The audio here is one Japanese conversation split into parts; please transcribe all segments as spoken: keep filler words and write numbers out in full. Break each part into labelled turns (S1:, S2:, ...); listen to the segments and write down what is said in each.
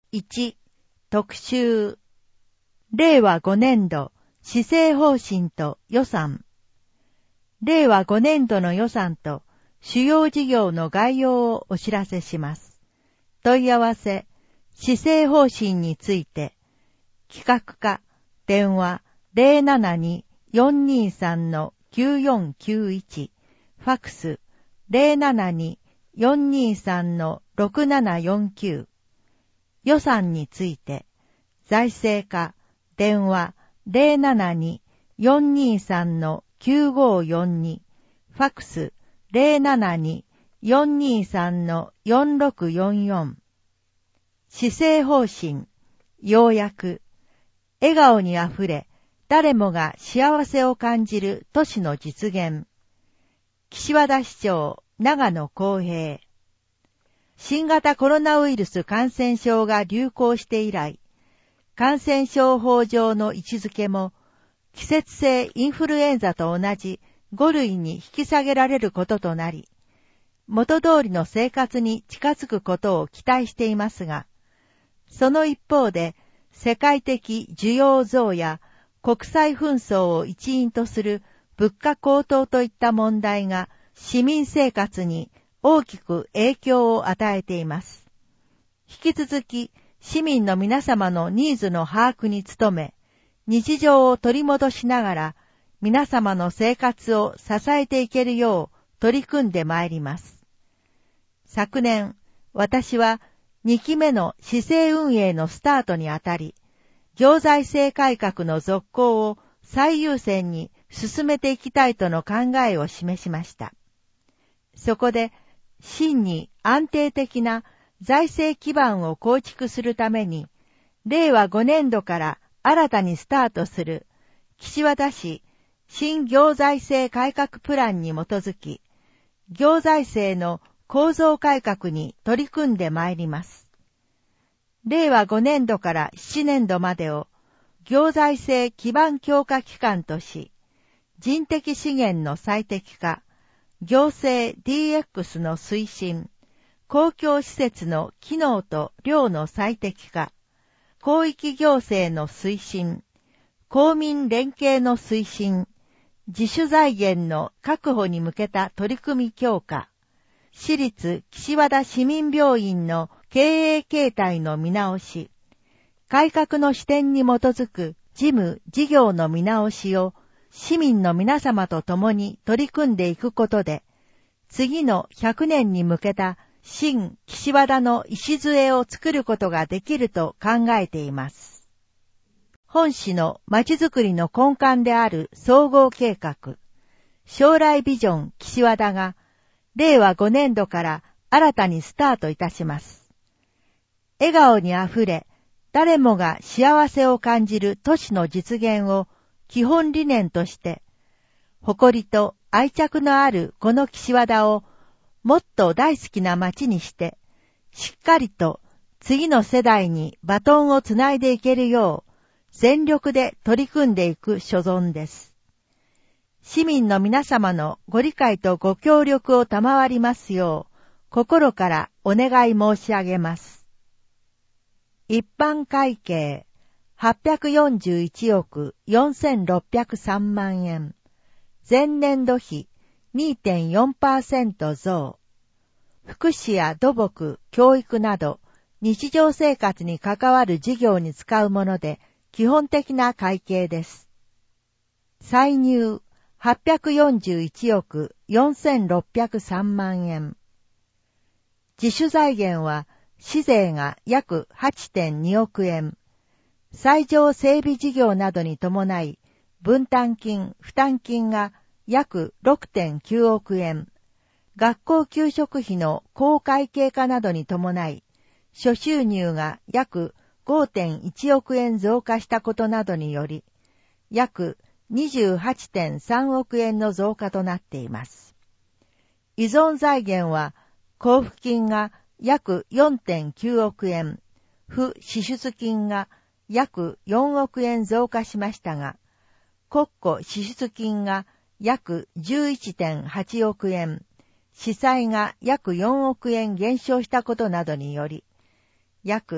S1: いち、特集。令和ごねんど施政方針と予算。令和ごねんどの予算と主要事業の概要をお知らせします。問い合わせ、施政方針について、企画課、電話 ゼロななに よんにさん きゅうよんきゅういち、ファックス ゼロななに よんにさん ろくななよんきゅう。予算について、財政課、電話 ゼロななに よんにさん きゅうごよんに、ファックス ゼロななに よんにさん よんろくよんよん。施政方針、要約、笑顔にあふれ、誰もが幸せを感じる都市の実現。岸和田市長、長野公平。新型コロナウイルス感染症が流行して以来、感染症法上の位置づけも、季節性インフルエンザと同じご類に引き下げられることとなり、元通りの生活に近づくことを期待していますが、その一方で、世界的需要増や国際紛争を一因とする物価高騰といった問題が市民生活に大きく影響を与えています。引き続き市民の皆様のニーズの把握に努め、日常を取り戻しながら皆様の生活を支えていけるよう取り組んでまいります。昨年、私はにきめの市政運営のスタートにあたり、行財政改革の続行を最優先に進めていきたいとの考えを示しました。そこで、真に安定的な財政基盤を構築するために、令和ごねんどから新たにスタートする岸和田市新行財政改革プランに基づき、行財政の構造改革に取り組んでまいります。令和ごねんどからななねんどまでを行財政基盤強化期間とし、人的資源の最適化、行政 ディーエックス の推進、公共施設の機能と量の最適化、広域行政の推進、公民連携の推進、自主財源の確保に向けた取り組み強化、市立岸和田市民病院の経営形態の見直し、改革の視点に基づく事務事業の見直しを市民の皆様と共に取り組んでいくことで、次のひゃくねんに向けた新岸和田の礎を作ることができると考えています。本市のまちづくりの根幹である総合計画、将来ビジョン岸和田が、令和ごねんどから新たにスタートいたします。笑顔にあふれ、誰もが幸せを感じる都市の実現を基本理念として、誇りと愛着のあるこの岸和田をもっと大好きな街にして、しっかりと次の世代にバトンをつないでいけるよう、全力で取り組んでいく所存です。市民の皆様のご理解とご協力を賜りますよう、心からお願い申し上げます。一般会計はっぴゃくよんじゅういちおくよんせんろっぴゃくさんまんえん。前年度比 にてんよんパーセント 増。福祉や土木、教育など日常生活に関わる事業に使うもので基本的な会計です。歳入はっぴゃくよんじゅういちおくよんせんろっぴゃくさんまんえん。自主財源は市税が約 はちてんにおくえん。斎場整備事業などに伴い、分担金、負担金が約 ろくてんきゅうおくえん。学校給食費の高会計化などに伴い、諸収入が約 ごてんいちおくえん増加したことなどにより、約 にじゅうはちてんさんおくえんの増加となっています。依存財源は、交付金が約 よんてんきゅうおくえん、付支出金が約よんおくえん増加しましたが、国庫支出金が約 じゅういってんはちおくえん、市債が約よんおくえん減少したことなどにより、約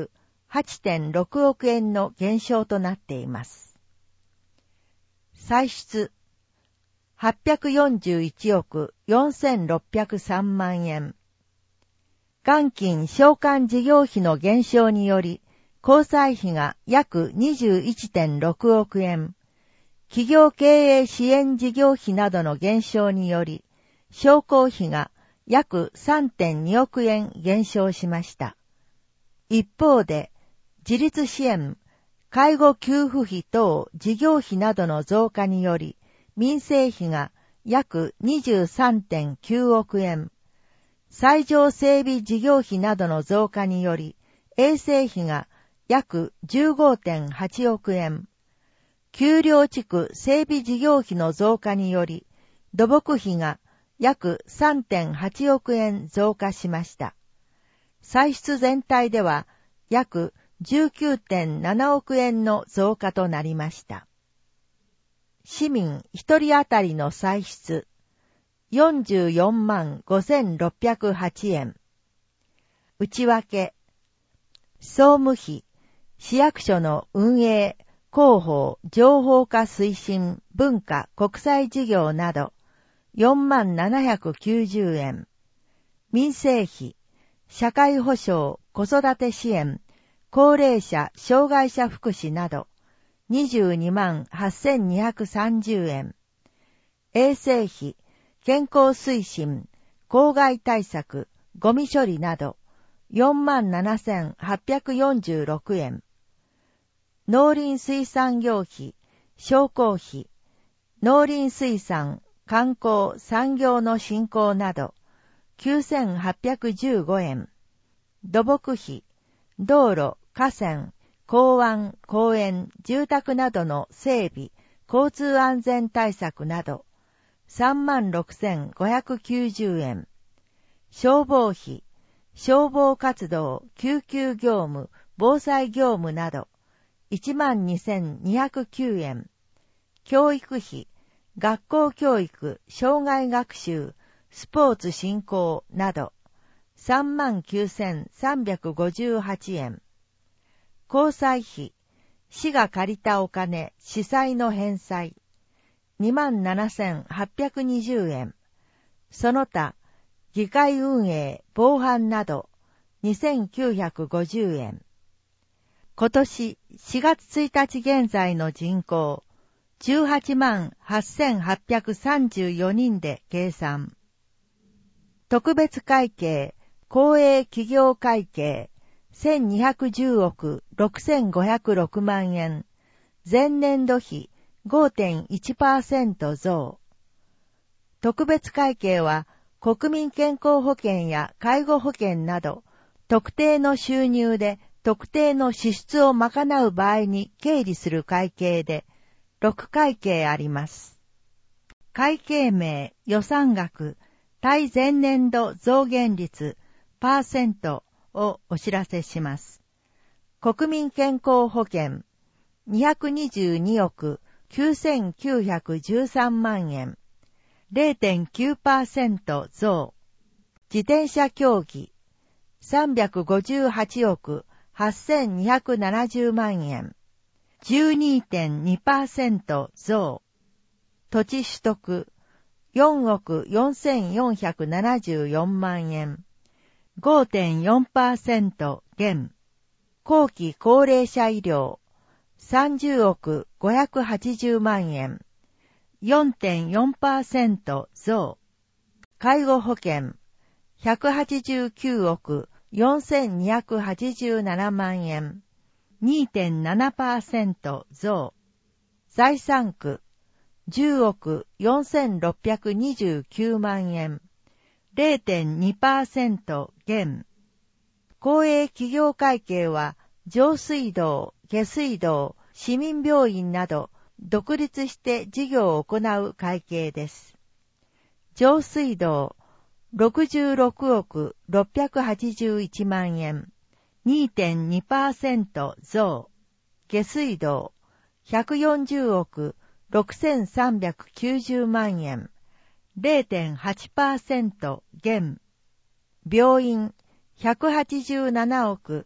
S1: はちてんろくおくえんの減少となっています。歳出はっぴゃくよんじゅういちおくよんせんろっぴゃくさんまんえん。元金償還事業費の減少により、交際費が約 にじゅういってんろくおくえん、企業経営支援事業費などの減少により、商工費が約 さんてんにおくえん減少しました。一方で、自立支援、介護給付費等事業費などの増加により、民生費が約 にじゅうさんてんきゅうおくえん、斎場整備事業費などの増加により、衛生費が約 じゅうごてんはちおくえん、丘陵地区整備事業費の増加により、土木費が約 さんてんはちおくえん増加しました。歳出全体では約 じゅうきゅうてんななおくえんの増加となりました。市民一人当たりの歳出よんじゅうよんまんごせんろっぴゃくはちえん。内訳、総務費、市役所の運営、広報、情報化推進、文化、国際事業などよんまんななひゃくきゅうじゅうえん。民生費、社会保障、子育て支援、高齢者、障害者福祉などにじゅうにまんはっせんにひゃくさんじゅうえん。衛生費、健康推進、公害対策、ゴミ処理などよんまんななせんはっぴゃくよんじゅうろくえん。農林水産業費、商工費、農林水産、観光、産業の振興などきゅうせんはっぴゃくじゅうごえん。土木費、道路、河川、港湾、公園、住宅などの整備、交通安全対策などさんまんろくせんごひゃくきゅうじゅうえん。消防費、消防活動、救急業務、防災業務などいちまんにせんにひゃくきゅうえん。教育費、学校教育、障害学習、スポーツ振興などさんまんきゅうせんさんびゃくごじゅうはちえん。交際費、市が借りたお金、市債の返済にまんななせんはっぴゃくにじゅうえん。その他、議会運営、防犯などにせんきゅうひゃくごじゅうえん。今年しがつついたち現在の人口じゅうはちまんはっせんはっぴゃくさんじゅうよにんで計算。特別会計、公営企業会計せんにひゃくじゅうおくろくせんごひゃくろくまんえん。前年度比 ごてんいちパーセント 増。特別会計は国民健康保険や介護保険など特定の収入で特定の支出を賄う場合に経理する会計でろく会計あります。会計名、予算額、対前年度増減率、パーセントをお知らせします。国民健康保険にひゃくにじゅうにおくきゅうせんきゅうひゃくじゅうさんまんえん れいてんきゅうパーセント 増。自転車競技さんびゃくごじゅうはちおくはっせんにひゃくななじゅうまんえん じゅうにてんにパーセント 増。土地取得よんおくよんせんよんひゃくななじゅうよんまんえん ごてんよんパーセント 減。後期高齢者医療さんじゅうおくごひゃくはちじゅうまんえん よんてんよんパーセント 増。介護保険ひゃくはちじゅうきゅうおくよんせんにひゃくはちじゅうななまんえん にてんななパーセント 増。財産区じゅうおくよんせんろっぴゃくにじゅうきゅうまんえん れいてんにパーセント 減。公営企業会計は上水道、下水道、市民病院など独立して事業を行う会計です。上水道ろくじゅうろくおくろっぴゃくはちじゅういちまんえん にてんにパーセント 増。下水道ひゃくよんじゅうおくろくせんさんびゃくきゅうじゅうまんえん れいてんはちパーセント 減。病院ひゃくはちじゅうななおく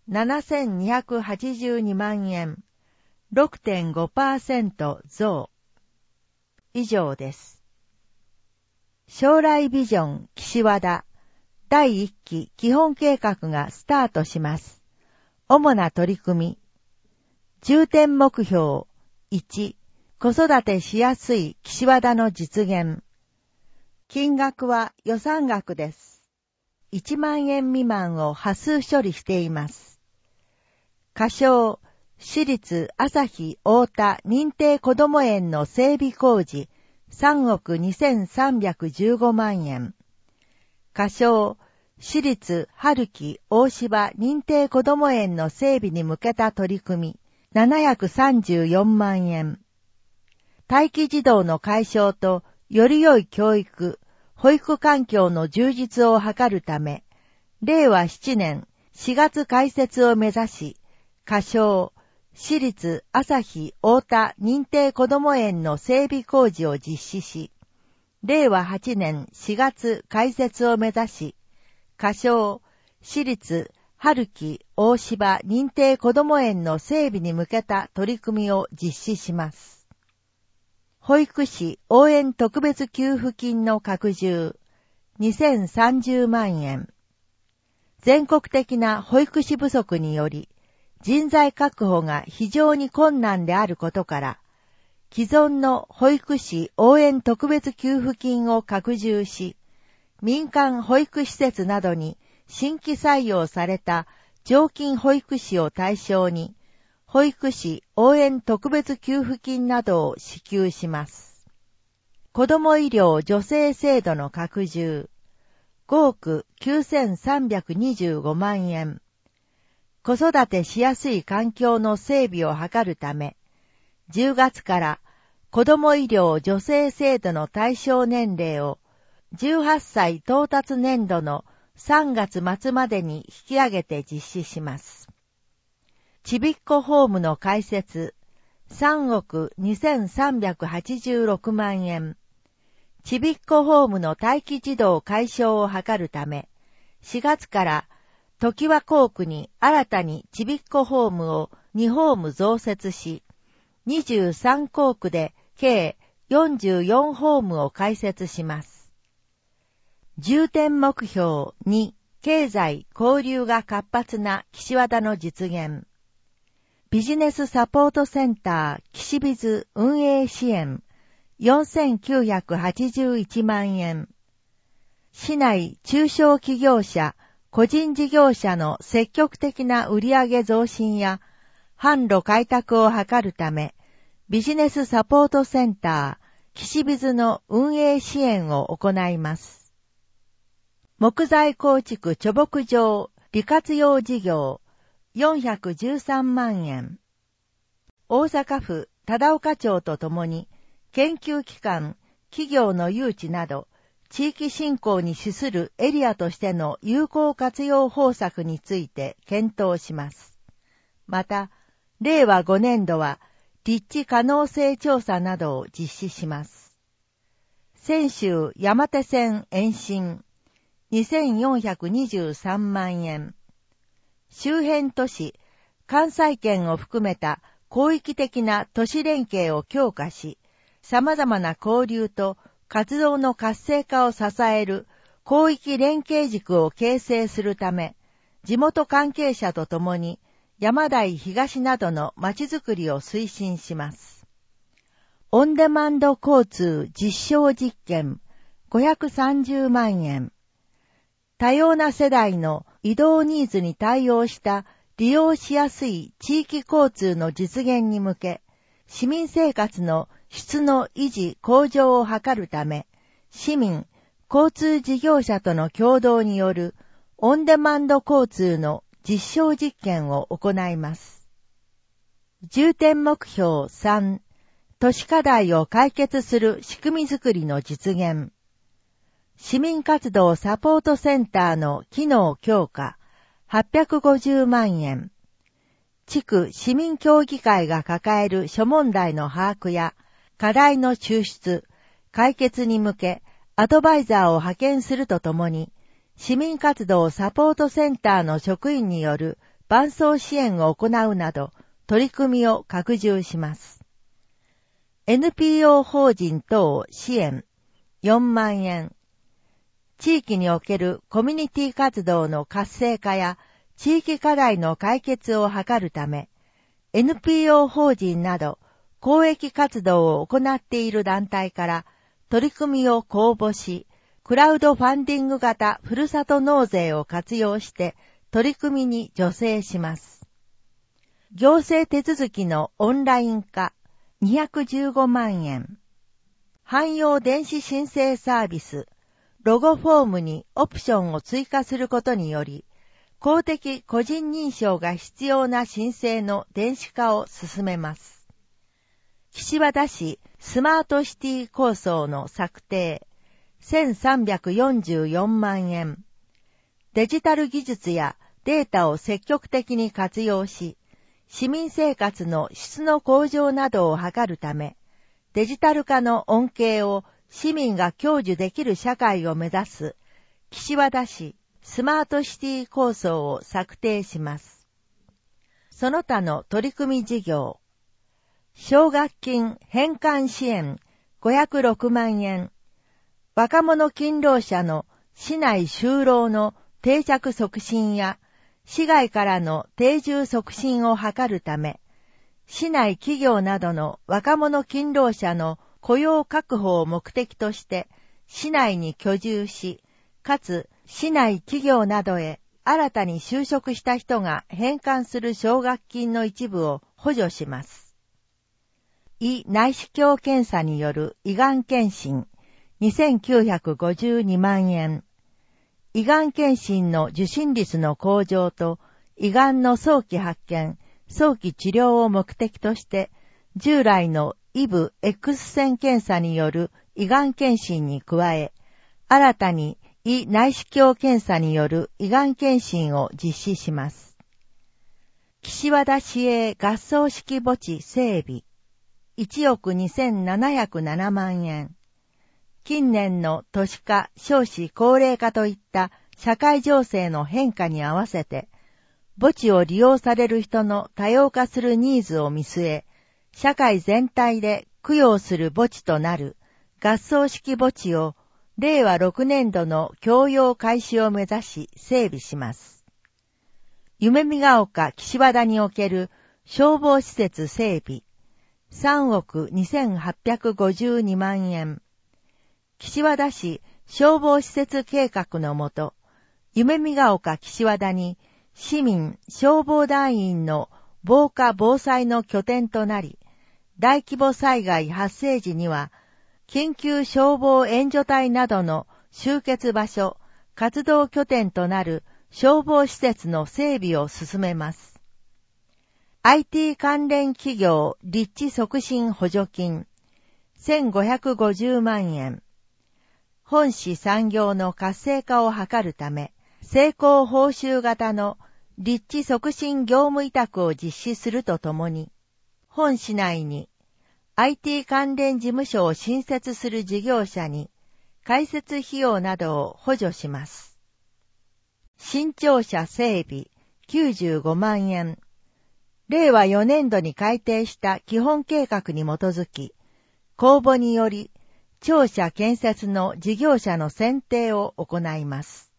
S1: ななせんにひゃくはちじゅうにまんえん、ろくてんごパーセント 増。以上です。将来ビジョン岸和田だいいっき基本計画がスタートします。主な取り組み。重点目標いち、子育てしやすい岸和田の実現。金額は予算額です。いちまんえん未満を端数処理しています。仮称、私立朝日太田認定こども園の整備工事さんおくにせんさんびゃくじゅうごまんえん。仮称、私立春木大芝認定こども園の整備に向けた取り組みななひゃくさんじゅうよんまんえん。待機児童の解消とより良い教育、保育環境の充実を図るため、れいわななねんしがつ開設を目指し、仮称、私立朝日太田認定こども園の整備工事を実施し、れいわはちねんしがつ開設を目指し、仮称、私立春木大芝認定こども園の整備に向けた取り組みを実施します。保育士応援特別給付金の拡充、にせんさんじゅうまんえん。全国的な保育士不足により、人材確保が非常に困難であることから、既存の保育士応援特別給付金を拡充し、民間保育施設などに新規採用された常勤保育士を対象に、保育士応援特別給付金などを支給します。子ども医療助成制度の拡充、ごおくきゅうせんさんびゃくにじゅうごまんえん。子育てしやすい環境の整備を図るため、じゅうがつから子ども医療助成制度の対象年齢をじゅうはっさい到達年度のさんがつまつまでに引き上げて実施します。ちびっこホームの開設、さんおくにせんさんびゃくはちじゅうろくまんえん。ちびっこホームの待機児童解消を図るため、しがつから常盤校区に新たにちびっこホームをにホーム増設し、にじゅうさんこうくで計よんじゅうよんホームを開設します。重点目標に、経済交流が活発な岸和田の実現。ビジネスサポートセンター岸ビズ運営支援よんせんきゅうひゃくはちじゅういちまんえん。市内中小企業者、個人事業者の積極的な売上増進や販路開拓を図るため、ビジネスサポートセンター岸ビズの運営支援を行います。木材構築貯木場利活用事業よんひゃくじゅうさんまんえん。大阪府忠岡町とともに研究機関、企業の誘致など地域振興に資するエリアとしての有効活用方策について検討します。また、れいわごねんどは立地可能性調査などを実施します。泉州山手線延伸にせんよんひゃくにじゅうさんまんえん。周辺都市、関西圏を含めた広域的な都市連携を強化し、様々な交流と活動の活性化を支える広域連携軸を形成するため、地元関係者とともに山台東などの街づくりを推進します。オンデマンド交通実証実験ごひゃくさんじゅうまんえん。多様な世代の移動ニーズに対応した利用しやすい地域交通の実現に向け、市民生活の質の維持向上を図るため、市民、交通事業者との共同によるオンデマンド交通の実証実験を行います。重点目標さん、都市課題を解決する仕組みづくりの実現。市民活動サポートセンターの機能強化、はっぴゃくごじゅうまんえん。地区市民協議会が抱える諸問題の把握や課題の抽出、解決に向けアドバイザーを派遣するとともに、市民活動サポートセンターの職員による伴走支援を行うなど、取り組みを拡充します。エヌピーオー 法人等支援よんまんえん。地域におけるコミュニティ活動の活性化や地域課題の解決を図るため、エヌピーオー 法人など公益活動を行っている団体から取り組みを公募し、クラウドファンディング型ふるさと納税を活用して取り組みに助成します。行政手続きのオンライン化にひゃくじゅうごまんえん。汎用電子申請サービス、ロゴフォームにオプションを追加することにより、公的個人認証が必要な申請の電子化を進めます。岸和田市スマートシティ構想の策定、せんさんびゃくよんじゅうよんまんえん。デジタル技術やデータを積極的に活用し、市民生活の質の向上などを図るため、デジタル化の恩恵を市民が享受できる社会を目指す岸和田市スマートシティ構想を策定します。その他の取り組み事業、奨学金返還支援ごひゃくろくまんえん、若者勤労者の市内就労の定着促進や市外からの定住促進を図るため、市内企業などの若者勤労者の雇用確保を目的として市内に居住し、かつ市内企業などへ新たに就職した人が返還する奨学金の一部を補助します。胃内視鏡検査による胃がん検診にせんきゅうひゃくごじゅうにまんえん。胃がん検診の受診率の向上と胃がんの早期発見、早期治療を目的として、従来の胃部 X 線検査による胃がん検診に加え、新たに胃内視鏡検査による胃がん検診を実施します。岸和田市営合葬式墓地整備いちおくにせんななひゃくななまんえん。近年の都市化、少子高齢化といった社会情勢の変化に合わせて、墓地を利用される人の多様化するニーズを見据え、社会全体で供養する墓地となる合葬式墓地をれいわろくねんどの供用開始を目指し整備します。夢見ヶ丘岸和田における消防施設整備さんおくにせんはっぴゃくごじゅうにまんえん。岸和田市消防施設計画のもと、夢見ヶ丘岸和田に市民消防団員の防火防災の拠点となり、大規模災害発生時には、緊急消防援助隊などの集結場所、活動拠点となる消防施設の整備を進めます。アイティー 関連企業立地促進補助金せんごひゃくごじゅうまんえん。本市産業の活性化を図るため、成功報酬型の立地促進業務委託を実施するとともに、本市内に アイティー 関連事務所を新設する事業者に開設費用などを補助します。新庁舎整備きゅうじゅうごまんえん。れいわよねんどに改定した基本計画に基づき、公募により庁舎建設の事業者の選定を行います。